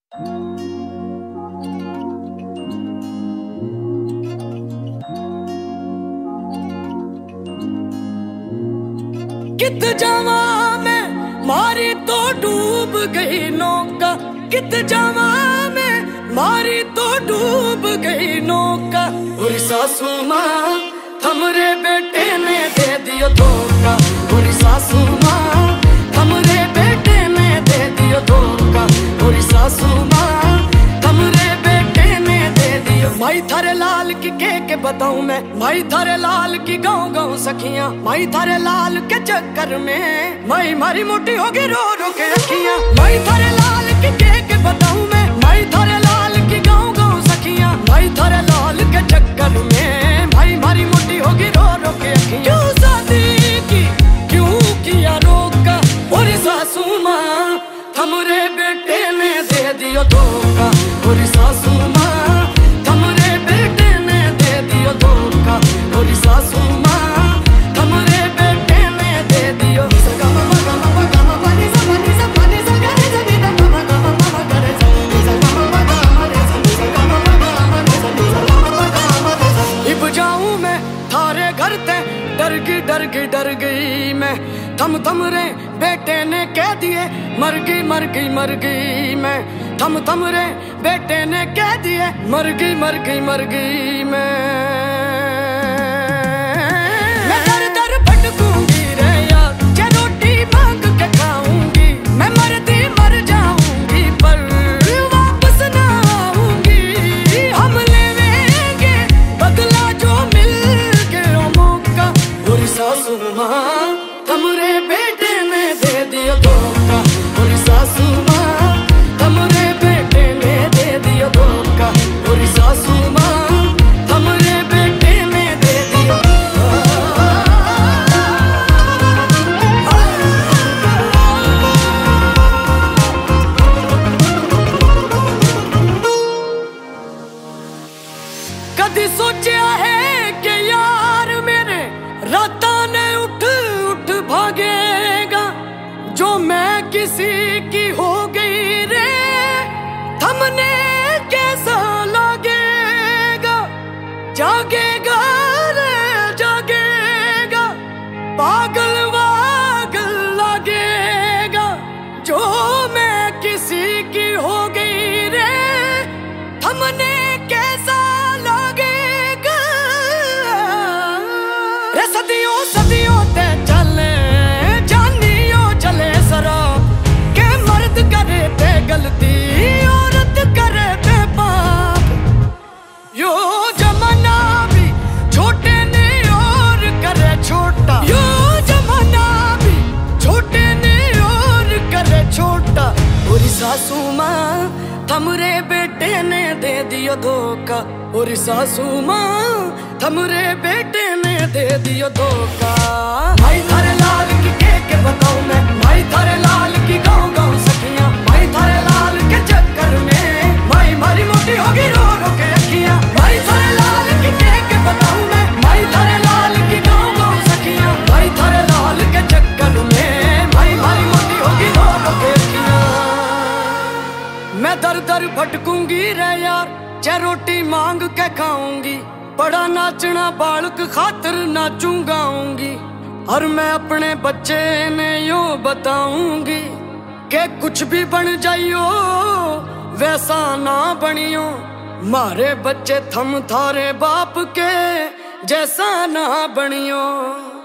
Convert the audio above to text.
कित जावा मैं मारी तो डूब गई नौका, कित जावा मैं मारी तो डूब गई नौका। और सासू माँ हमरे बेटे ने दे दियो धोखा, और सासू माँ हमरे बेटे ने दे दियो धोखा, और सासू माँ हमरे बेटे ने दे दियो। माई थारे लाल की के बताऊं मैं, माई थारे लाल की गाँव गाँव सखियां, माई थारे लाल के चक्कर में माई मारी मोटी होगी रो रो के रखियां। माई थारे लाल की के बताऊं मैं, माई थारे लाल की गाँव गाँव सखियां, माई थारे लाल के चक्कर में माई मारी मोटी होगी रो रो के रखियां। क्यों शादी की क्यों किया रोका, और सासू माँ हमरे बेटे ने दे दियो धोखा, और सासू माँ हमरे बेटे ने दे दियो धोखा, और सासू माँ हमरे बेटे ने दे दियो। इब जाऊं मैं थारे घर ते डर गई मैं, थम रे बेटे ने कह दिए मर गई मैं, थम रे बेटे ने कह दिए मर गई मैं दर भटकूंगी रे यार, जे रोटी मांग के खाऊंगी, मैं मर जाऊंगी पर वापस ना आऊंगी। हम लेवेंगे बदला जो मिल गया मौका, और सासू माँ हमरे बेटे ने दे दियो धोखा, और सासू माँ हमरे बेटे ने दे दियो धोखा, और सासू माँ हमरे बेटे ने दे दियो। कदी सोचा है कि यार मेरे राता ने उठ भागेगा, जो मैं किसी की हो गई रे थमने कैसा लगेगा। जागेगा रे जागेगा, पागल वागल लगेगा, जो मैं किसी की हो गई रे थमने कैसा लगेगा। रे सदियों सदियों ते चले के मर्द करे ते गलती, औरत करे ते पाप। यो जमाना भी छोटे ने और करे छोटा, यो जमाना भी छोटे ने और करे छोटा। और सासू माँ हमरे बेटे ने दे दियो धोखा, और सासू माँ हमरे बेटे ने दे दियो धोखा। माई थारे लाल की के बताऊं मैं, माई थारे लाल की गाँव गाँव सखियां, माई थारे लाल के चक्कर में माई मारी मोटी होगी रो रो के रखियां। माई थारे लाल की के बताऊं मैं, माई थारे लाल की गाँव गाँव सखियां, माई थारे लाल के चक्कर में माई मारी मोटी होगी रो रो के रखियां। मैं दर भटकूंगी रे यार, चाहे रोटी मांग के खाऊंगी, बड़ा नाचना बालक खातिर नाचूं गाऊंगी। और मैं अपने बच्चे ने यूं बताऊंगी कि कुछ भी बन जाइयो वैसा ना बनियो, मारे बच्चे थम थारे बाप के जैसा ना बनियो।